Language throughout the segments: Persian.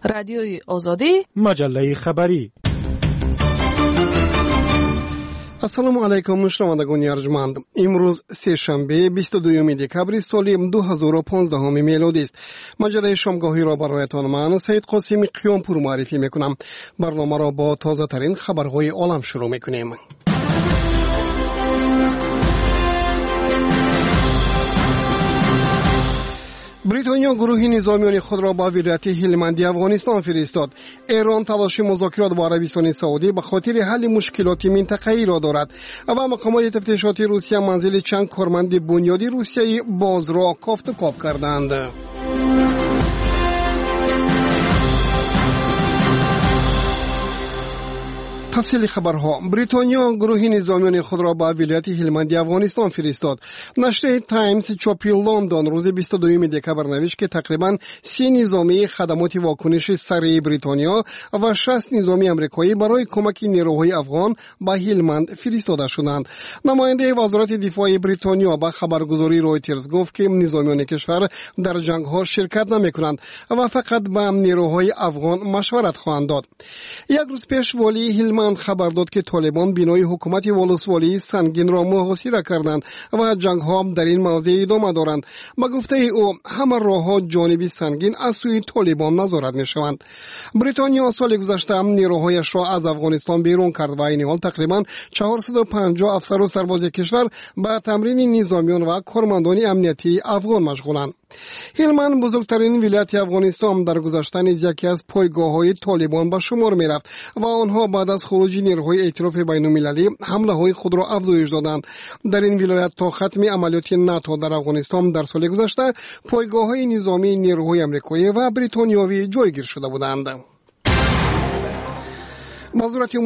رادیوی آزادی، مجله خبری. السلام علیکم شنوندگان ارجمند. امروز سه شنبه 22 دکبر سال 2015 میلادی است. مجله شامگاهی را برایتان من سید قاسمی قیامپور معرفی میکنم. برنامه را با تازه ترین خبرهای عالم شروع میکنیم. بریتانیا گروه نظامیان خود را با ولایت هلمندی افغانستان فرستاد. ایران تلاش مذاکرات با عربستان سعودی به خاطر حل مشکلات منطقه‌ای را دارد و مقامات تفتیشاتی روسیه منزل چند کارمند بنیادی روسیایی باز را کافت و کاف کردند. تفصیل خبرها. بریتانیا گروه نظامیان خود را به ولایت هلمندی افغانستان فرستاد. نشریه تایمز چاپی لندن روز 22 دکبر نوشت که تقریباً 30 نظامی خدمات واکنش سریع بریتانیا و 60 نظامی آمریکایی برای کمک نیروهای افغان به هلمند فرستاده شدند. نماینده وزارت دفاع بریتانیا به خبرگزاری رویترز گفت که نظامیان کشور در جنگ‌ها شرکت نمی‌کنند و فقط به نیروهای افغان مشورت خواهند داد. یک روز پیش والی هلمند خبر داد که طالبان بنای حکومت ولسوالی سنگین را محاصره کردند و جنگ ها در این موضع ادامه دارند. با گفته او همه راه‌ها جانبی سنگین از سوی طالبان نظارت می‌شوند. بریتانیا سال گذشته نیروهایش را از افغانستان بیرون کرد و این حال تقریباً 450 افسر و سرباز کشور به تمرین نظامیان و کارمندان امنیتی افغان مشغولند. هلمند بزرگترین ولایت افغانستان در گذشته نیز یکی از پایگاه‌های طالبان به شمار می‌رفت و آنها بعد از خروج نیروهای ائتلاف بین‌المللی حمله‌های خود را افزایش دادند. در این ولایت تا ختم عملیات ناتو در افغانستان در سال گذشته پایگاه‌های نظامی نیروهای آمریکایی و بریتانیایی جایگیر شده بودند. وزارت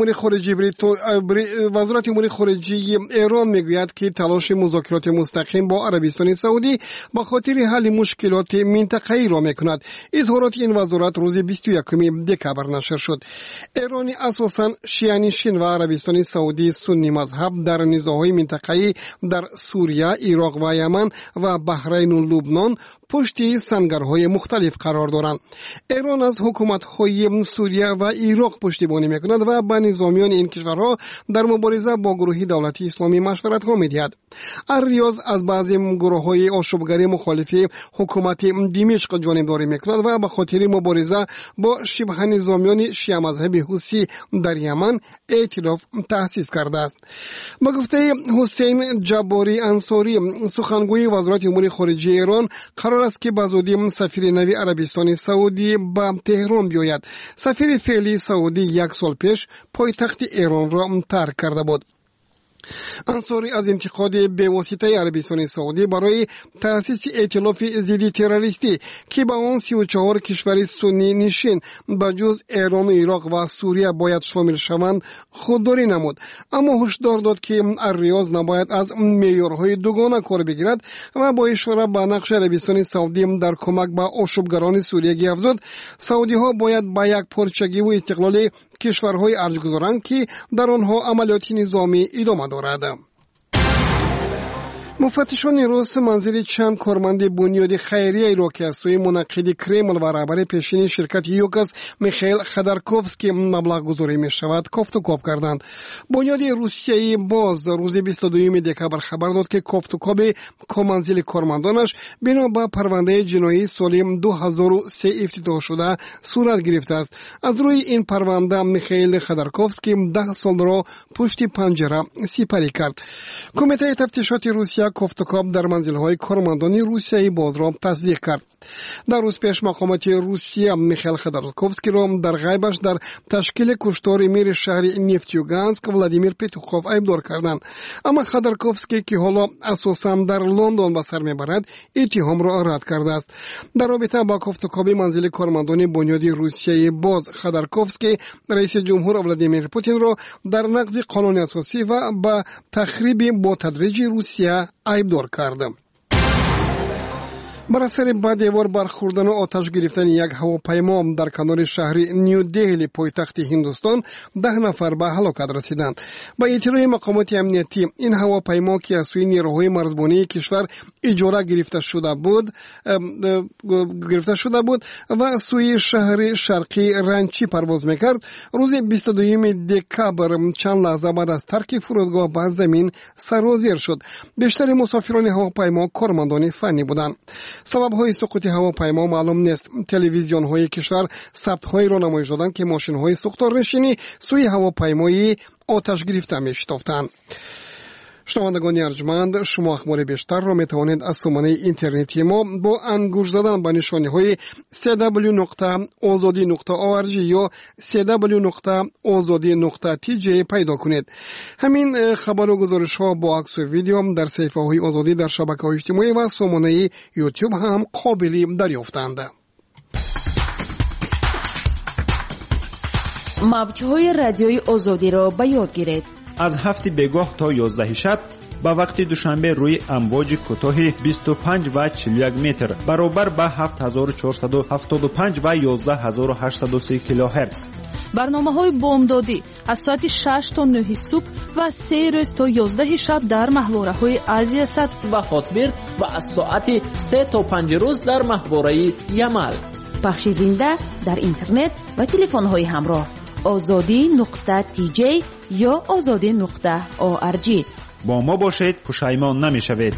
امور خارجه ایران میگوید که تلاش مذاکرات مستقیم با عربستان سعودی به خاطر حل مشکلات منطقه‌ای را میکند. اظهارات این وزارت روز 21 دکبر نشر شد. ایران اساساً شیعه‌نشین و عربستان سعودی سنی مذهب در نزاع‌های منطقه‌ای در سوریه، عراق و یمن و بحرین و لبنان پشت سنگرهای مختلف قرار دارند. ایران از حکومت‌های سوریه و عراق پشتیبانی میکند و به نظامیان این کشورها در مبارزه با گروه دولت اسلامی مشورت‌ها می‌دهد. الریاض از بعضی گروه‌های آشوبگری مخالف حکومت دمشق جانبداری میکند و به خاطر مبارزه با شبه نظامیان شیعه مذهب حوثی در یمن ائتلاف تأسیس کرده است. با گفته حسین جباری انصاری سخنگوی وزارت امور خارجه ایران قرار است که بزودی سفیر نوی عربستان سعودی به تهران بیاید. سفیر فعلی سعودی یک سال پیش پایتخت ایران را ترک کرده بود. انصاری از انتقاد به واسطه عربستان سعودی برای تأسیس ائتلاف ضد تروریستی که با آن 34 کشور سنی نشین به جز ایران و عراق و سوریه باید شامل شوند خودداری نمود، اما هشدار داد که الریاض نباید از معیارهای دوگانه کار بگیرد و با اشاره به نقش عربستان سعودی در کمک به آشوبگران سوریه افزود سعودی ها باید به یک پارچگی و استقلال کشورهای ارج گذارند که در آنها عملیات نظامی ادامه دارد. مفتشان روس منزل چند کارمند بنیاد خیریه را که از سوی منعقد کرمل و رهبر پیشین شرکت یوکس میخائیل خودورکوفسکی مبلغ گذاری می شود کافت و کاف کردند. بنیاد روسیایی باز روز 22 دکبر خبر داد که کافت و کاف منزل کارمندانش بنا به پرونده جنایی سال 2003 افتتاح شده صورت گرفته است. از روی این پرونده میخائیل خودورکوفسکی 10 سال را پشت پنجره سپری کرد. کمیته تفتیشات روسیه کافت و کاف در منزل‌های کارمندان روسیایی باز را تصدیق کرد. در روز پیش مقامات روسیه میخائیل خودورکوفسکی را در غیبش در تشکیل کشتار امیر شهر نفتیوگانسک ولادیمیر پتروخوف ایبدار کردند، اما خودورکوفسکی که حالا اساساً در لندن به سر میبرد اتهام را رد کرده است. در رابطه با کافت و کاف منزل کارمندان بنیاد روسیه باز خودورکوفسکی رئیس جمهور ولادیمیر پوتین را در نقض قانون اساسی و به تخریب با تدریج روسیه ایبدار کرد. بر اثر با دیوار برخوردن و آتش گرفتن یک هواپیما در کنار شهر نیو دهلی پایتخت هندوستان 10 نفر به هلاکت رسیدند. با اطلاع مقامات امنیتی این هواپیما که از سوی نیروهای مرزبانی کشور اجاره گرفته شده بود و از سوی شهر شرقی رانچی پرواز میکرد روز 22 دکامبر چند لحظه بعد از ترک فرودگاه به زمین سر و زیر شد. بیشتر مسافران هواپیما کارمندان فنی بودند. سبب های سقوط هواپیما معلوم نیست. تلویزیون های کشور ثبت های را نمایش دادند که ماشین های سوختار نشینی سوی هواپیمای آتش گرفته می‌شتافتند. شنوندگان ارجمند، شما اخبار بیشتر را میتوانید از سامانه اینترنتی ما با انگوش زدن به نشانه های www.azadi.org یا www.azadi.tj پیدا کنید. همین خبر و گزارش ها با عکس و ویدیو در صفحه های آزادی در شبکه‌های اجتماعی و سامانه یوتیوب هم قابل دریافتند. موج‌های رادیوی آزادی را به یاد گیرید. از 7 بگاه تا 11 شب با وقت دوشنبه روی امواج کوتاه 25 و 41 متر برابر با 7475 و 11830 کیلوهرتز. برنامه‌های بامدادی از ساعت 6 تا 9 صبح و 3 روز تا 11 شب در محوره‌های آسیا سد و هاتبرد و از ساعت 3 تا 5 روز در محوره یمل. پخش زنده در اینترنت و تلفن‌های همراه azadi.tj یا azadi.org. با ما باشید، پشیمان نمی‌شوید.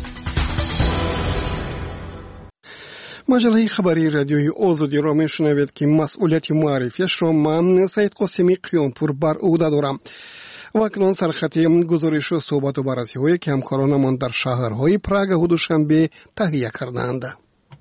مجله خبری رادیوی آزادی را میشنوید که مسئولیت معرفیش را من سید قاسمی قیانپور بر عهده دارم. و اکنون سرخط گزارش و صحبت و بررسی های که همکارانمان در شهرهای پراگ و دوشنبه تهیه کردند.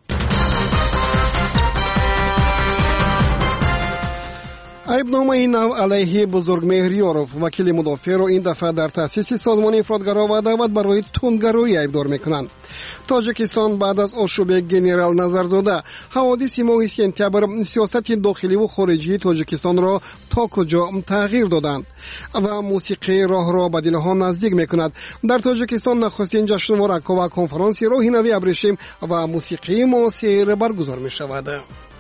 عیبنامه نو علیه بزرگمهر یاروف وکیل مدافع را این دفعه در تأسیس سازمان افراطگرا و دعوت برای تندگرایی عیبدار میکنند. تاجیکستان بعد از آشوب گنرال نظرزاده حوادث ماه سپتامبر سیاست داخلی و خارجی تاجیکستان را تا کجا تغییر دادند و موسیقی راه را به دلها نزدیک میکند. در تاجیکستان نخستین جشنواره و کنفرانس راهنمایی ابریشم و موسیقی معاصر برگزار می شود.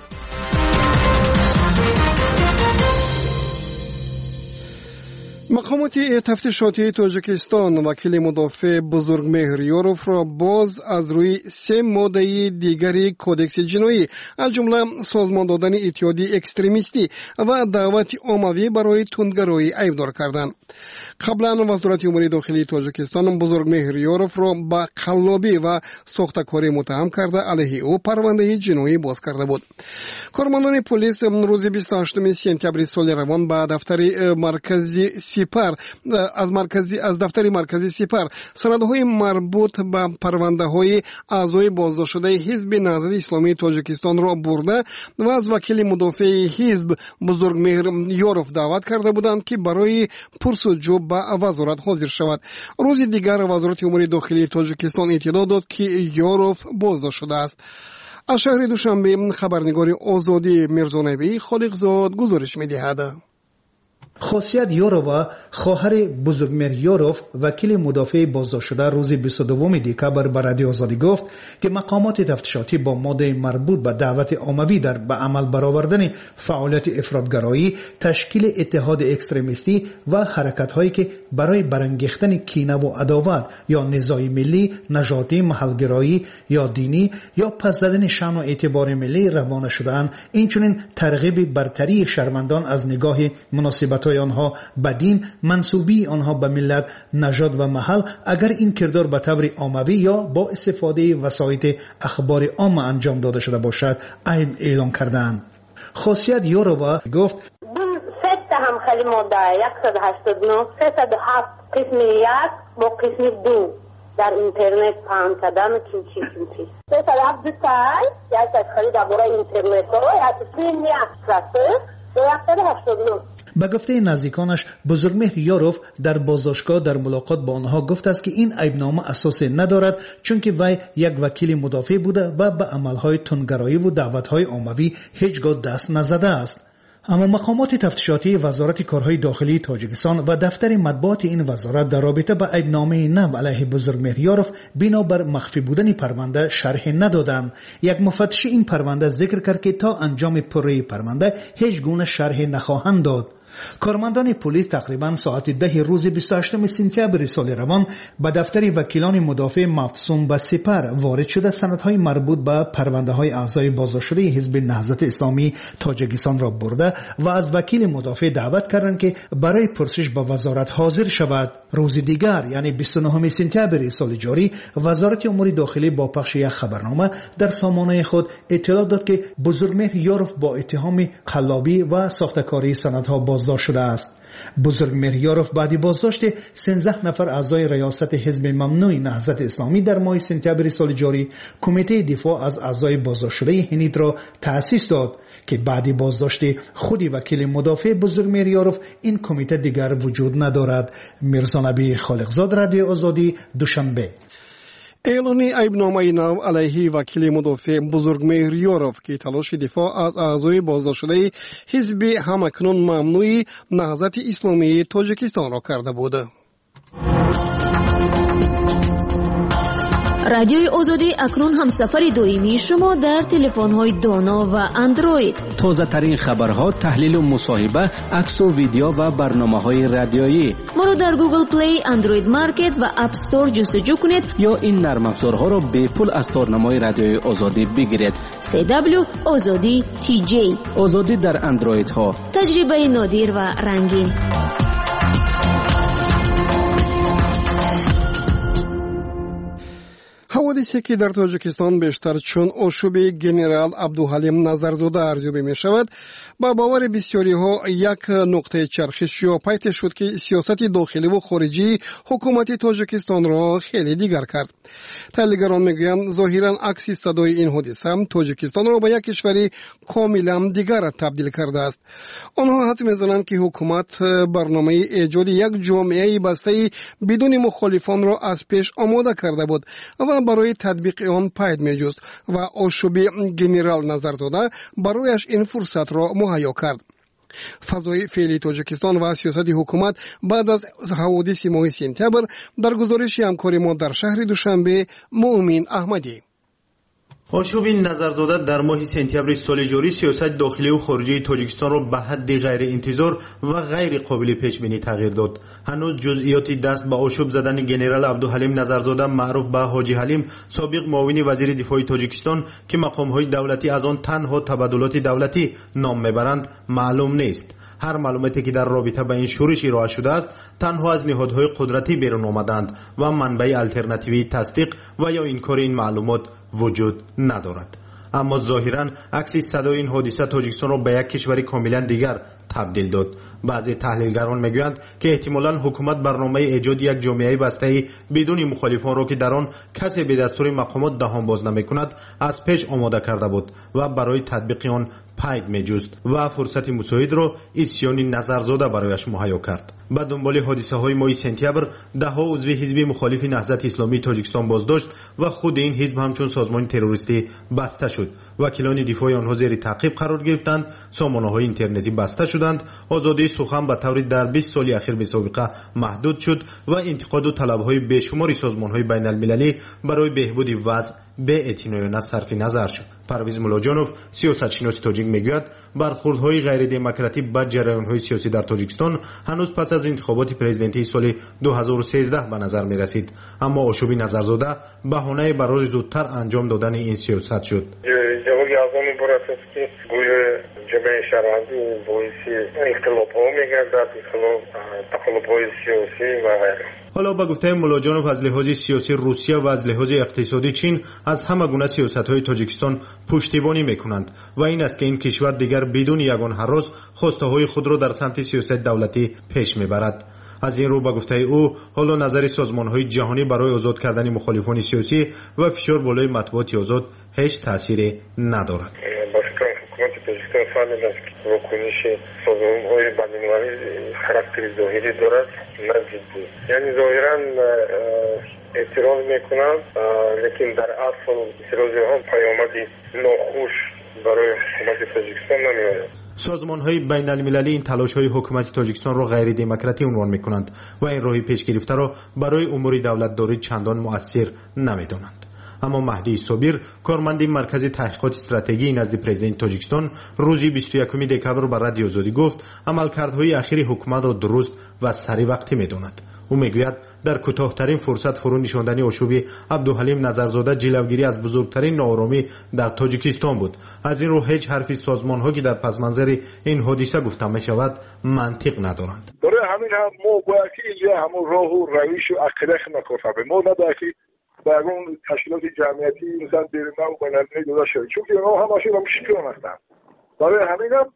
مقامات تفتیشاتی تاجیکستان وکیل مدافع بزرگمهر یاروف را باز از روی 3 ماده دیگری کودکس جنایی از جمله سازمان دادن اتحادی اکستریمیستی و دعوت عمومی برای تندگرایی عیبدار کردند. قبلا وزارت امور داخلی تاجیکستان بزرگمهر یاروف را به قلابی و ساختکاری متهم کرده علیه او پرونده جنایی باز کرده بود. کارمندان پلیس روز 28 سپتامبر سال روان به دفتر مرکزی سپر از دفتر مرکزی سپر سندهای مربوط به پرونده های اعضای بازداشت شده حزب نهضت اسلامی تاجیکستان را برده و از وکیل مدافع حزب بزرگمهر یاروف دعوت کرده بودند که برای پرسجو به وزارت حاضر شود. روز دیگر وزارت امور داخلی تاجیکستان اطلاع داد که یاروف بازداشت شده است. از شهر دوشنبه خبرنگار آزادی میرزانبی خالقزاد گزارش می‌دهد. خاصیت یاروف خواهر بزرگمهر یاروف وکیل مدافع بازداشت شده روز 22 دکامبر به رادیو آزادی گفت که مقامات تفتیشاتی با ماده مربوط به دعوت عمومی در به عمل برآوردن فعالیت افراطگرایی، تشکیل اتحاد اکستریمیستی و حرکت‌هایی که برای برانگیختن کینه و عداوت یا نزاع ملی، نژادی، محل‌گرایی یا دینی یا پس زدن شأن و اعتبار ملی روانه شده‌اند. اینچنین ترغیب برتری شهروندان از نگاه مناسبت آنها به دین، منسوبی آنها به ملت، نژاد و محل اگر این کردار به طور عمومی یا با استفاده وسایل اخبار عام انجام داده شده باشد عیب اعلام کردند. خاصیت یاروف گفت ست هم خیلی ماده 189 307 قسم 1 با قسم 2 در اینترنت پهن کردن کیچی 307 یک خیلی درباره اینترنت ها یک قسم 1 189. به گفته نزدیکانش بزرگمهر یاروف در بازداشتگاه در ملاقات با آنها گفت است که این عیبنامه اساس ندارد چون که وی یک وکیل مدافع بوده و به عملهای تندگرایی و دعوتهای عمومی هیچگاه دست نزده است. اما مقامات تفتیشاتی وزارت کارهای داخلی تاجیکستان و دفتر مطبوعات این وزارت در رابطه با عیبنامه نو علیه بزرگمهریارov بنابر مخفی بودن پرونده شرح ندادند. یک مفتش این پرونده ذکر کرد که تا انجام پروژه پرونده هیچ گونه شرح نخواهند داد. کارمندان پلیس تقریبا ساعت 10 روز 28 سپتامبر سال روان به دفتر وکیلان مدافع مفصوم به سپر وارد شده سندهای مربوط به پرونده های اعضای بازداشته حزب نهضت اسلامی تاجیکستان را برده و از وکیل مدافع دعوت کردند که برای پرسش به وزارت حاضر شود. روز دیگر یعنی 29 سپتامبر سال جاری وزارت امور داخلی با پخش یک خبرنامه در سامانه خود اطلاع داد که بزرگمهریارov با اتهام قلابی و ساختکاری سندها بازداشت شده است. بزرگمهریارov بعد بازداشت 13 نفر اعضای ریاست حزب ممنوع نهضت اسلامی در ماه سپتامبر سال جاری کمیته دفاع از اعضای بازداشته هنید را تأسیس داد که بعد بازداشت خود وکیل مدافع بزرگمهریارov این کمیته دیگر وجود ندارد. میرزا نبی خالقزاد، رادیو آزادی، دوشنبه. اعلان عیبنامه نو علیه وکیل مدافع بزرگمهریارov که تلاش دفاع از اعضای بازداشته حزب همکنون ممنوع نهضت اسلامی تاجیکستان را کرده بود. رادیوی آزادی اکنون هم سفر دائمی شما در تلفن‌های دانا و اندروید. تازه ترین خبرها، تحلیل و مصاحبه، عکس و ویدیو و برنامه‌های رادیویی. ما رو در گوگل پلی، اندروید مارکت و اپ استور جستجو کنید یا این نرم افزارها را به پول از تارنمای رادیوی آزادی بگیرید. CW آزادی TJ. آزادی در اندروید ها. تجربه نادر و رنگین. حوادثی که در تاجیکستان بیشتر چون آشوب گنرال عبدالحلیم نظرزاده ارزیابی می شود، با باور بسیاری ها یک نقطه چرخش یا پیت شد که سیاست داخلی و خارجی حکومت تاجیکستان را خیلی دیگر کرد. تحلیلگران میگویند ظاهرا عکس صدای این حادثه هم تاجیکستان را به یک کشوری کاملا دیگر تبدیل کرده است. آنها حدس میزنند که حکومت برنامه ایجاد یک جامعه بسته بدون مخالفان را از پیش آماده کرده بود و برای تطبیق آن پید می‌جست و آشوب گنرال نظرزاده برایش این فرصت را مهیا کرد. فضای فعلی تاجیکستان و سیاست حکومت بعد از حوادث ماه سپتامبر در گزارش همکار ما در شهر دوشنبه مؤمن احمدی. آشوب نظرزاده در ماه سپتامبر سال جاری سیاست داخلی و خارجی تاجیکستان را به حد غیر انتظار و غیر قابل پیش بینی تغییر داد. هنوز جزئیات دست به آشوب زدن گنرال عبدالحلیم نظرزاده معروف به حاجی حلیم، سابق معاون وزیر دفاع تاجیکستان که مقام‌های دولتی از آن تنها تبادلات دولتی نام میبرند معلوم نیست. هر معلوماتی که در رابطه با این شورش ارائه شده است تنها از نهادهای قدرتی بیرون آمدند و منبع الटरनेटिव्ی تصدیق و یا انکار این معلومات وجود ندارد. اما ظاهراً عکس صدای این حادثه تاجیکستان را به یک کشور کاملا دیگر تبدیل داد. بعضی تحلیلگران میگویند که احتمالاً حکومت برنامه ایجاد یک جامعه بسته بدون مخالفان را که در آن کسی به دستور مقامات دهان باز نمیکند از پیش آماده کرده بود و برای تطبیق آن پید میجست و فرصت مساعد را اسیان نظرزاده برایش مهیا کرد. به دنبال حادثه های ماه سپتامبر دهها عضو حزب مخالف نهضت اسلامی تاجیکستان بازداشت و خود این حزب همچون سازمان تروریستی بسته شد. وکیلان دفاع آنها زیر تعقیب قرار گرفتند، سامانه‌های اینترنتی بسته شدند، آزادی سخن به طور در 20 سال اخیر به سابقه محدود شد و انتقاد و طلب‌های بیشماری سازمان‌های بین‌المللی برای بهبود وضع به اعتنا صرف نظر شد. پرویز ملاجانوف سیاستشناس تاجیک میگوید برخوردهای غیر دموکراتیک با جریان‌های سیاسی در تاجیکستان هنوز پس از انتخابات پرزیدنتی سال 2013 به نظر می‌رسید، اما آشوب نظرزاده بهانه برای زودتر انجام دادن این سیاست شد. جامعه شهروندی باعث اختلاف‌ها می‌گردد، تخلف‌های سیاسی و غیره. حالا با گفته ملاجانوف از لحاظ سیاسی روسیه و از لحاظ اقتصادی چین از همه گونه سیاست‌های تاجیکستان پشتیبانی می‌کنند و این است که این کشور دیگر بدون یگان هراس خواسته‌های خود را در سمت سیاست دولتی پیش می‌برد. از این رو با گفته او حالا نظر سازمان‌های جهانی برای آزاد کردن مخالفان سیاسی و فشار بالای مطبوعات آزاد هیچ تأثیری ندارد. تاجیکستان فهمید است که واکنش سازمان‌های بین‌المللی خاراکتر ظاهری دارد نه جدی، یعنی ظاهراً اعتراض میکنند لیکن در اصل اعتراض ها پیامد ناخوش برای حکومت تاجیکستان نمیآید. سازمان‌های بین‌المللی این تلاش‌های حکومت تاجیکستان را غیر دموکراتی عنوان می‌کنند و این راه پیش گرفته را برای امور دولت‌داری چندان مؤثر نمی‌دانند. اما مهدی صابر، کارمند مرکز تحقیقات استراتژی نزد پرزیدنت تاجیکستان، روز 21 دکبر بر رادیو آزادی گفت عملکردهای اخیر حکومت را درست و سری وقتی می‌داند. او میگوید در کوتاه‌ترین فرصت فرو نشاندن آشوب عبدالحلیم نظرزاده جلوگیری از بزرگترین ناآرامی در تاجیکستان بود. از این رو هیچ حرفی سازمان‌ها که در پس منظر این حادثه گفته می‌شود منطق ندارند. برای همین هم ما باید اینجا همون راه و روش و عقیده نکردیم. ما نباید با اون تشکیلات جمعیتی مثلا بیرون و بین‌المللی داده شد، چون که اونا همشون مشکل هستن. برای همین هم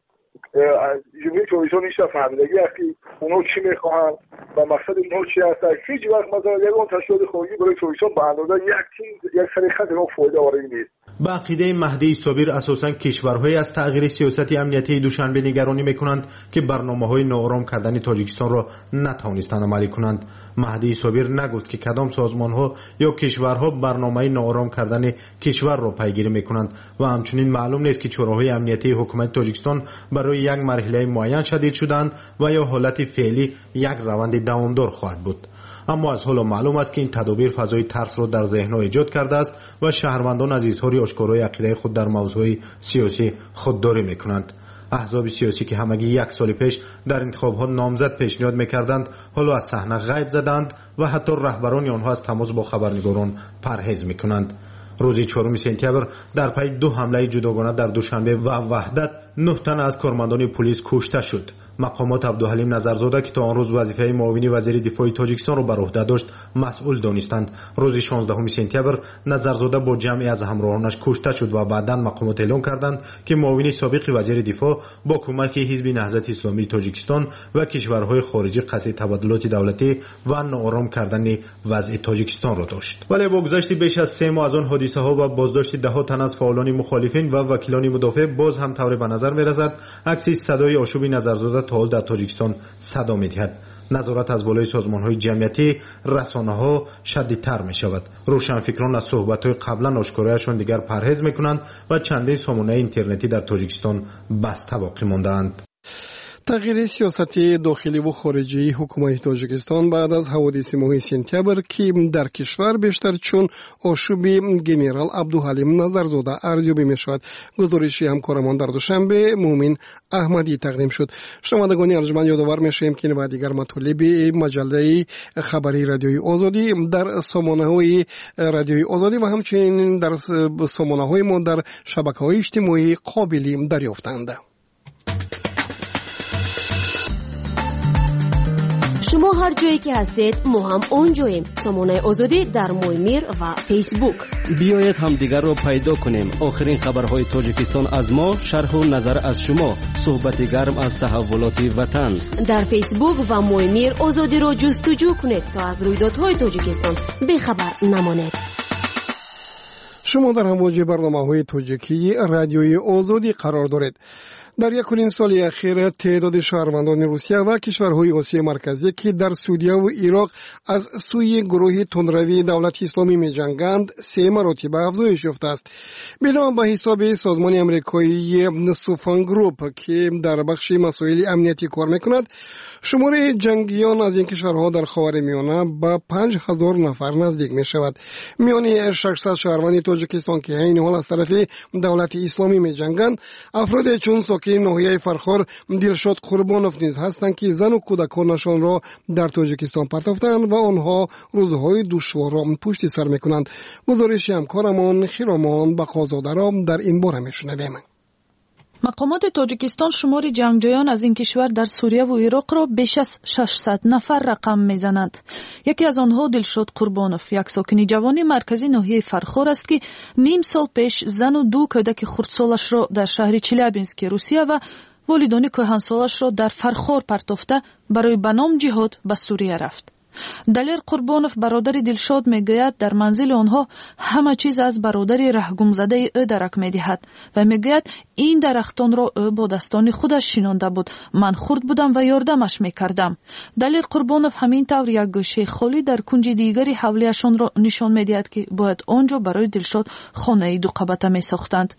جمهوری تاجیکستان نیست فهمیدگی است که اونا چی میخواهند و مقصد اونها چی هست. هیچ وقت مثلا اون تشکیلات خارجی برای تاجیکستان به اندازه یک سریخت اون فایده وارد نیست. به عقیده مهدی صابر اساساً کشورهای از تغییر سیاست امنیتی دوشنبه نگرانی میکنند که برنامه‌های ناآرام کردن تاجیکستان را نتوانستند عملی کنند. مهدی صابر نگفت که کدام سازمان‌ها یا کشورها برنامه ناآرام کردن کشور را پیگیری میکنند و همچنین معلوم نیست که چراهای امنیتی حکومت تاجیکستان برای یک مرحله معین شدید شدند و یا حالت فعلی یک روند دوامدار خواهد بود. اما از حالا معلوم است که این تدابیر فضای ترس را در ذهن‌ها ایجاد کرده است و شهروندان از اظهار آشکارای عقیده خود در موضوع سیاسی خودداری می‌کنند. احزاب سیاسی که همگی یک سال پیش در انتخابات نامزد پیشنهاد می‌کردند حالا از صحنه غیب زدند و حتی رهبران آنها از تماس با خبرنگاران پرهیز می‌کنند. روز 4 سپتامبر در پی 2 حمله جداگانه در دوشنبه و وحدت 9 تن از کارمندان پلیس کشته شد. مقامات عبدالحلیم نظرزاده که تا آن روز وظیفه معاون وزیر دفاع تاجیکستان را بر عهده داشت مسئول دانستند. روز 16 سپتامبر نظرزاده با جمعی از همراهانش کشته شد و بعداً مقامات اعلام کردند که معاون سابق وزیر دفاع با کمک حزب نهضت اسلامی تاجیکستان و کشورهای خارجی قصد تبادلات دولتی و ناآرام کردن وضع تاجیکستان را داشت. ولی با گذشت بیش از 3 ماه از آن حادثه ها و بازداشت ده‌ها تن از فعالان مخالفین و وکیلان مدافع باز هم طور به نظر می‌رسد عکس صدای آشوب نظرزاده تا حال در تاجیکستان صدا می‌دهد. نظارت از بالای سازمان‌های جمعیتی، رسانه‌ها شدیدتر می‌شود. روشنفکران از صحبت‌های قبلا آشکارایشان دیگر پرهیز می‌کنند و چندین سامانه اینترنتی در تاجیکستان بسته باقی مانده‌اند. تغییر سیاست داخلی و خارجی حکومت تاجیکستان بعد از حوادث ماه سپتامبر که در کشور بیشتر چون آشوب گنرال عبدالحلیم نظرزاده ارزیابی می شود. گزارشی همکارمان در دوشنبه مومن احمدی تقدیم شد. شنوندگان ارجمند یادآور می‌شویم که و دیگر مطالب مجله خبری رادیوی آزادی در سامانه‌های رادیوی آزادی و همچنین در سامانه‌های ما در شبکه‌های اجتماعی قابل دریافتند. شما هر جایی که هستید ما هم اونجاییم. سامانه آزادی در مویمیر و فیسبوک. بیایید هم دیگر رو پیدا کنیم. آخرین خبرهای تاجیکستان از ما، شرح و نظر از شما، صحبت گرم از تحولات وطن. در فیسبوک و مویمیر آزادی رو جستجو کنید تا از رویدادهای تاجیکستان بی‌خبر نمانید. شما در امواج برنامه‌های تاجیکی رادیوی آزادی قرار دارید. در 1.5 سال اخیر تعداد شهروندان روسیه و کشورهای آسیای مرکزی که در سوریه و عراق از سوی گروه تندروی دولت اسلامی می‌جنگند 3 مراتب افزایش یافته است. بنا به حساب سازمان آمریکایی سوفان گروپ که در بخش مسائل امنیتی کار می‌کند، شمار جنگیان از این کشورها در خاورمیانه به 5000 نفر نزدیک می‌شود. میان 600 شهروند تاجیکستان که این حال از طرف دولت اسلامی می‌جنگند، افراد چون ساکن ناحیه فرخار دلشاد قربانوف نیز هستند که زن و کودکانشان را در تاجیکستان پرتافتند و آنها روزهای دشوار را پشت سر می‌کنند. گزارش همکارمان خیرامان بقازاده را در این باره می‌شنویم. مقامات تاجیکستان شمار جنگجویان از این کشور در سوریه و عراق را بیش از 600 نفر رقم میزنند. یکی از آنها دلشاد قربانوف، یک ساکن جوانی مرکزی ناحیه فرخار است که نیم سال پیش زن و 2 کودک خردسالش را در شهر چلیابینسک روسیه و والدان کهنسالش را در فرخار پرتافته برای به نام جهاد به سوریه رفت. دلیر قربانوف برادر دلشاد میگوید در منزل آنها همه چیز از برادر رهگم زده او درک میدهد و میگوید این درختان را او با دستان خودش شینانده بود. من خرد بودم و یاردمش میکردم. دلیر قربانوف همین طور یک گوشه خالی در کنج دیگری حولیشان را نشان میدهد که باید آنجا برای دلشاد خانه 2 قبطه میساختند.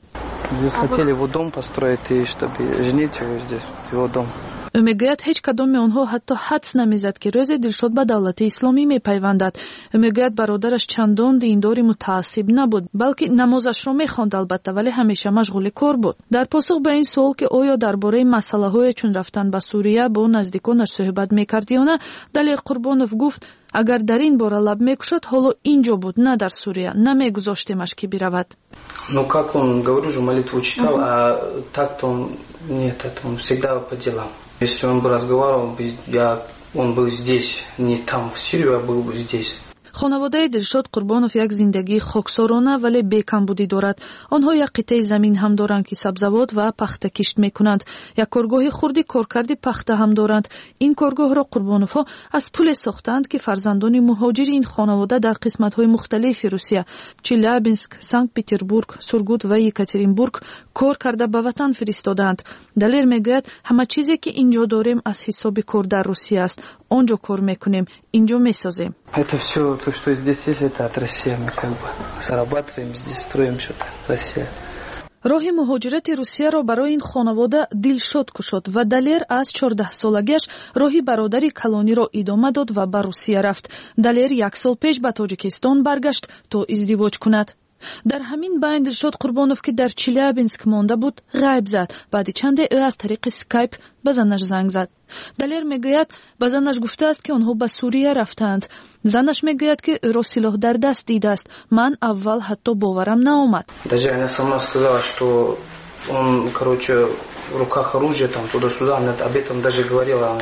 Здесь хотели его дом построить, и чтобы женить его здесь, его дом. ӯ мегӯяд ҳеҷ кадоми онҳо ҳатто ҳадс намезад ки рӯзе Дилшод ба давлати исломӣ мепайвандад. ӯ мегӯяд бародараш чандон диндори мутаассиб набуд, балки намозашро мехонд албатта, вале ҳамеша машғули кор буд. дар посух ба ин суол ки оё дар бораи масъалаҳое чун рафтан ба Сурия бо наздиконаш суҳбат мекард ё на, Далер Қурбонов гуфт агар дар ин бора лаб мекушад, ҳоло ин ҷо буд, на дар Сурия, намегузоштемаш ки биравад. Ну как он, говорю же, молитву читал, а так-то он нет, это он всегда по делам. Если он бы разговаривал, он был здесь, не там в Сирию, а был бы здесь. خانواده دلشاد قربانوف یک زندگی خاکسارانه ولی بیکمبودی دارد. آنها یک قطعه زمین هم دارند که سبزوات و پخته کشت میکنند. یک کارگاه خردی کارکردی پخته هم دارند. این کارگاه را قربانوف ها از پول ساختند که فرزندان مهاجر این خانواده در قسمت های مختلف روسیه، چلیابینسک، سانت پتربورگ، سورگوت و یکاترینبورگ کار کرده به وطن فرستادند. دلیر میگوید همه چیزی که اینجا داریم از حساب کار در روسیه است. آنجا کار میکنیم، اینجا میسازیم. Это все, то, что здесь есть, это от России. Мы как бы зарабатываем, здесь строим что-то. Россия. راهی مهاجرت روسیه را برای این خانواده دلشاد کشاد و دلیر از 14 سالگیش راهی برادری کلانی را ادامه داد و به روسیه رفت. دلیر 1 سال پیش به تاجیکستان برگشت تا ازدواج کند. در همین بین دلشاد قربانوف که در چلیابینسک مانده بود غیب زد. بعد چند او از طریق اسکایپ به زنش زنگ زد. دلیر میگوید به زنش گفته است که آنها به سوریه رفتند. زنش میگوید که او را سلاح در دست دیده است. من اول حتی باورم نآمد. Даже она сама сказала, что он, короче, в руках оружие там туда-сюда, она об этом даже говорила,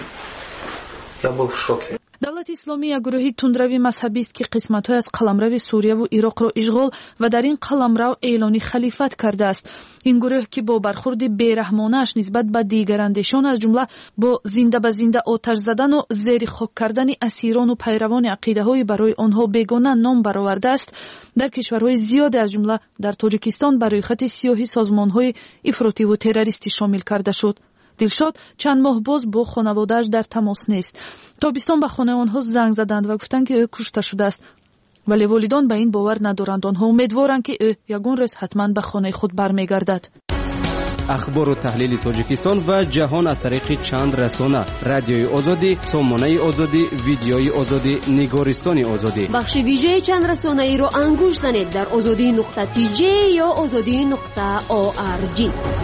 я был в шоке. دولت اسلامی یک گروه تندروی مذهبی است که قسمت‌های از قلمرو سوریه و عراق را اشغال و در این قلمرو اعلان خلیفت کرده است. این گروه که با برخورد بیرحمانه‌اش نسبت به دیگر اندیشان از جمله با زنده به زنده آتش زدن و زیر خاک کردن اسیران و پیروان عقیده‌های برای آنها بیگانه نام برآورده است، در کشورهای زیادی از جمله در تاجیکستان برای خط سیاهی سازمان‌های افراطی و تروریستی شامل کرده شد. دلشاد چند ماه باز با خانواده‌اش در تماس نیست. تابستان به خانه آنها زنگ زدند و گفتند که او کشته شده است. ولی والدان به این باور ندارند. آنها امیدوارند که او یگان روز حتما به خانه خود برمیگردد. اخبار و تحلیل تاجیکستان و جهان از طریق چند رسانه: رادیوی آزادی، سامانه آزادی، ویدیوی آزادی، نگارستان آزادی. بخش ویژه چند رسانه ای رو انگوش زنید در azadi.tj یا azadi.org.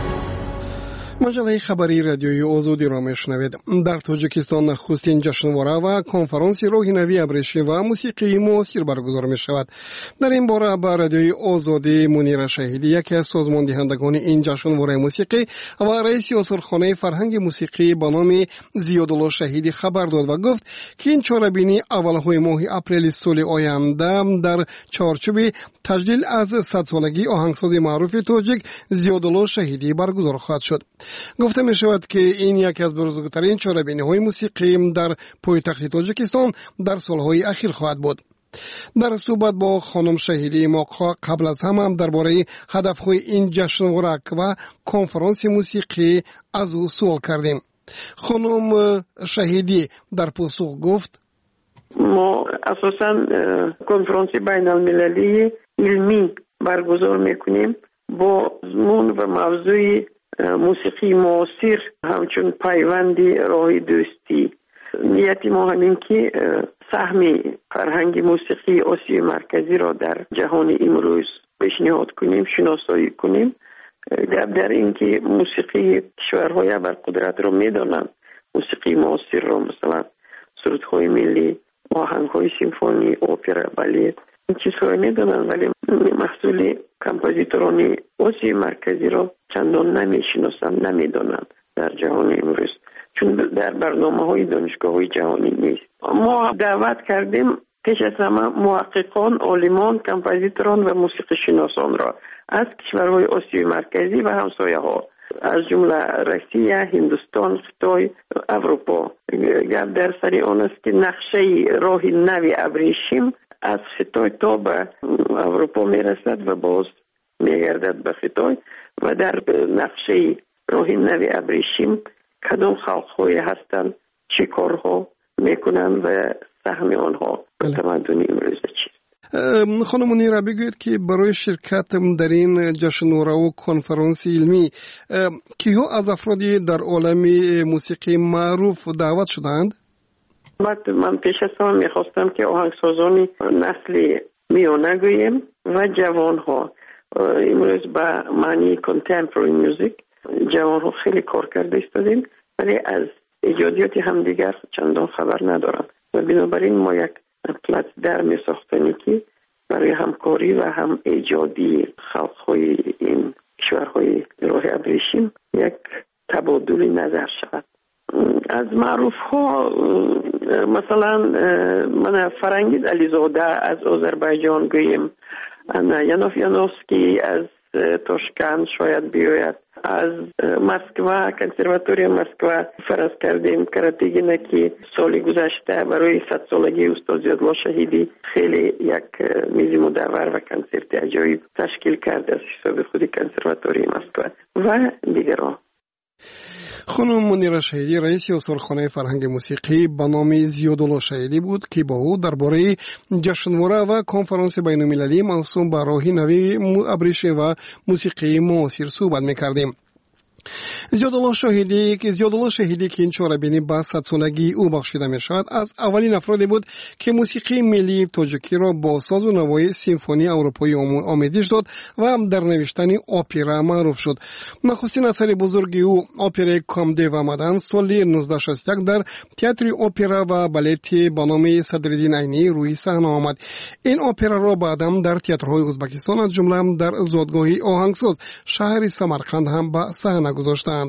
مجله خبری رادیوی آزادی را میشنوید. در تاجیکستان نخستین جشنواره و کنفرانس راه نوی ابریشمی و موسیقی معاصر برگزار می شود. در این باره با رادیوی آزادی منیر شهیدی، یکی از سازمان دهندگان این جشنواره موسیقی و رئیس اصولخانه فرهنگ موسیقی به نام زیادالله شهیدی خبر داد و گفت که این چاره‌بینی اولهای ماه اپریل سال آینده در چارچوب تجلیل از 100 سالگی آهنگساز معروف تاجیک زیادالله شهیدی برگزار خواهد شد. گفته می شود که این یکی از بزرگترین چاره‌بینی‌های موسیقی در پایتخت تاجیکستان در سالهای اخیر خواهد بود. در صحبت با خانم شهیدی ما قبل از همه درباره هدف‌های این جشنواره و کنفرانس موسیقی از او سوال کردیم. خانم شهیدی در پاسخ گفت: ما اساساً کنفرانس بین المللی علمی برگزار میکنیم با مضمون و موضوع موسیقی معاصر، همچون پیوندی راه دوستی. نیت ما همین که سهم فرهنگ موسیقی آسیای مرکزی را در جهان امروز پیشنهاد کنیم، شناسایی کنیم. در این که موسیقی کشورهای ابرقدرت را میدانند، موسیقی معاصر را مثلا سرودهای ملی، آهنگهای سیمفونی، اپرا، بالت، این چیزها میدانند، ولی محصول کمپوزیتوران آسیای مرکزی را چندان نمیشناسند، نمیدانند در جهان امروز، چون در برنامه‌های دانشگاه‌های جهانی نیست. ما دعوت کردیم پیش از همه محققان، عالمان، کمپوزیتوران و موسیقی شناسان را از کشورهای آسیای مرکزی و همسایه‌ها، از جمله روسیه، هندوستان، خیتای، اروپا. گپ در سر آن است که نقشه راه نوی ابریشم از خیتای تا به اروپا میرسد و باز میگردد به خیتای، و در نقشه راه نوی ابریشم کدام خلق‌های هستند، چه کارها میکنند و سهم آنها به تمدن امروز چیست. خانم منیره بگوید که برای شرکت در این جشنواره و کنفرانس علمی کیها از افرادی در عالم موسیقی معروف دعوت شدند؟ من پیش از همه میخواستم که آهنگسازان نسل میانه گوییم و جوان ها. امروز به معنی کنتمپرری میوزیک جوان ها خیلی کار کرده ایستادیم، ولی از ایجادیات همدیگر چندان خبر ندارند و بنابراین ما یک پلتفرم ساختیم که برای همکاری و هم ایجادی خلق‌های این کشورهای راه ابریشم یک تبادل نظر شود. از معروف ها مثلا من فرنگیز علیزاده از آذربایجان گوییم، ینوف یانوفسکی از تاشکند شاید بیاید، از مسکو کنسرواتوری مسکو فرض کردیم کراتیگینه که سال گذشته برای 100 سالگی استاد زیادالله شهیدی خیلی یک میز مدور و کنسرت عجایب تشکیل کرده از حساب خود کنسرواتوری مسکو و دیگران. خانم منیره شهیدی رئیس استوارخانه فرهنگ موسیقی به نام زیادالله شهیدی بود که با او درباره جشنواره و کنفرانس بین‌المللی موسوم به راهی نوی ابریشم و موسیقی معاصر صحبت می‌کردیم. زیادالله شهیدی که این چهاره‌بینی به 100 سالگی او بخشیده می شود از اولین افرادی بود که موسیقی ملی تاجیکی را با ساز و نوای سیمفونی اروپایی آمیزش داد و در نوشتن اپرا معروف شد. نخستین اثر بزرگی او اپرای کامده و مدن سال 1961 در تئاتر اپرا و بالت به نام صدرالدین عینی روی صحنه آمد. این اپرا را بعداً در تئاترهای ازبکستان از جمله در زادگاه آهنگساز شهر سمرقند هم به صحنه گذاشتند.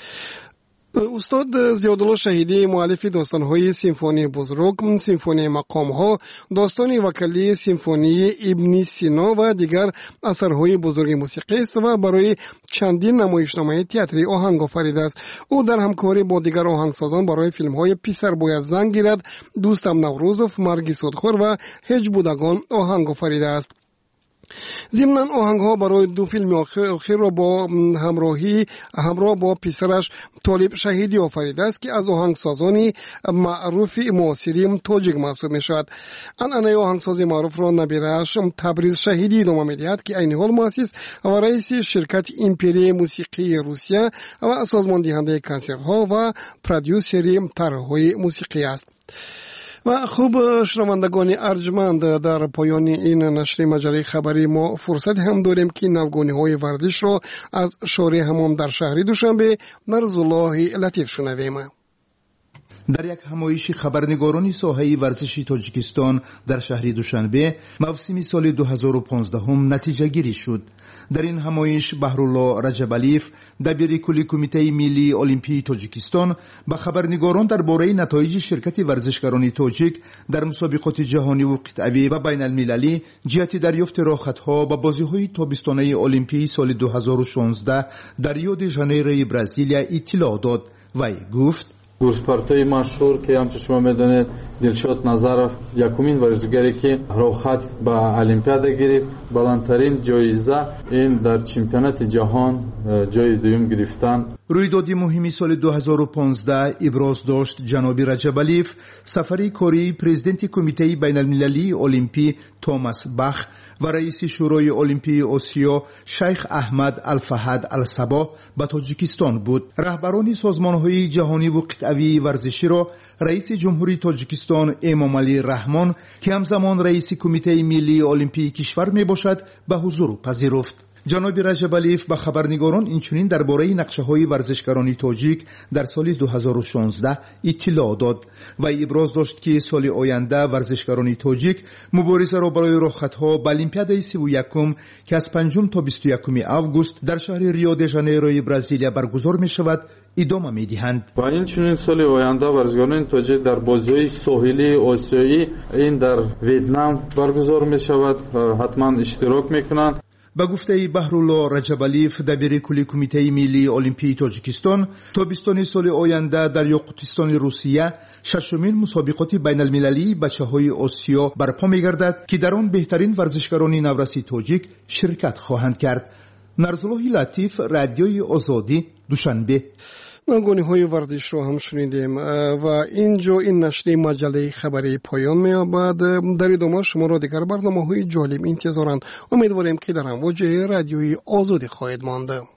استاد زیادالله شهیدی مؤلف داستان‌های سیمفونی بزرگ، سیمفونی مقام‌ها، داستان وکلی سیمفونی ابن سینا و دیگر اثرهای بزرگ موسیقی است و برای چندین نمایشنامه تئاتری آهنگ آفریده است. او در همکاری با دیگر آهنگسازان برای فیلم‌های پسر باید زنگ گیرد، دوستم نوروزوف، مرگ سودخور و هج بودگان آهنگ آفریده است. ضمناً آهنگ‌ها برای دو فیلم آخر را با همراه با پسرش طالب شهیدی آفریده است که از آهنگسازان معروف معاصری تاجیک محسوب می‌شود. عنعنه آهنگسازی معروف را نبیره‌اش تبریز شهیدی ادامه می‌دهد که عین حال مؤسس و رئیس شرکت ایمپری موسیقی روسیه و سازمان دهنده کنسرت‌ها و پرودیوسر طرح‌های موسیقی است. و خوب شنوندگان ارجمند، در پایان این نشر مجله خبری ما فرصت هم داریم که نوگانی‌های ورزش را از شارع حمام در شهر دوشنبه مرزالله لطیف شنویم. در یک همایش خبرنگاران ساحه ورزشی تاجیکستان در شهر دوشنبه موسم سال 2015 هم نتیجه گیری شد. در این همایش بهرالله رجبالیف دبیر کل کمیته ملی المپی تاجیکستان به خبرنگاران درباره نتایج شرکت ورزشکاران تاجیک در مسابقات جهانی و قطعی و بین المللی جهت دریافت راهخطها به بازی‌های تابستانه المپی سال 2016 در ریو دی ژانیرو برزیلیا اطلاع داد و گفت گورسپارتای مشهور که همچون شما میدونید دلشاد نظرов یکمین ورزشکاری که راهخط به المپیادا گرفت، بلندترین جایزه این در چمپیونات جهان جای دوم گرفتن. رویداد مهمی سال 2015 ابراز داشت جناب رجبالیف سفری کاری پرزیدنت کمیته بین المللی المپی توماس باخ و رئیس شورای المپی آسیا شیخ احمد الفهد الصبا به تاجیکستان بود. رهبران سازمان‌های جهانی و قطعی ورزشی را رئیس جمهوری تاجیکستان امامعلی رحمان که همزمان رئیس کمیته ملی المپی کشور می باشد به حضور پذیرفت. جناب رجبالیف به خبرنگاران اینچنین درباره نقشه‌های ورزشکاران تاجیک در سال 2016 اطلاع داد و ابراز داشت که سال آینده ورزشکاران تاجیک مبارزه را برای راهخطها به المپیادای 31 که از 5 تا 21 آگوست در شهر ریو دی ژانیرو برزیلیا برگزار می شود ادامه می دهند. و اینچنین سال آینده ورزشکاران تاجیک در بازی‌های ساحلی آسیایی این در ویتنام برگزار می شود، حتما اشتراک می کنند. به گفته بهرالله رجبالیف دبیر کل کمیته ملی المپی تاجیکستان تابستان سال آینده در یاقوتستان روسیه ششمین مسابقات بین المللی بچه‌های آسیا برپا می‌گردد که در آن بهترین ورزشکاران نورسی تاجیک شرکت خواهند کرد. نرزالله لطیف، رادیوی آزادی، دوشنبه. نگونی‌های ورزش رو هم شنیدیم و اینجا این نشر مجله خبری پایان می‌یابد. در ادامه شما را دیگر برنامه‌های جالب انتظارند. امیدواریم که در امواج رادیوی آزادی خواهید ماند.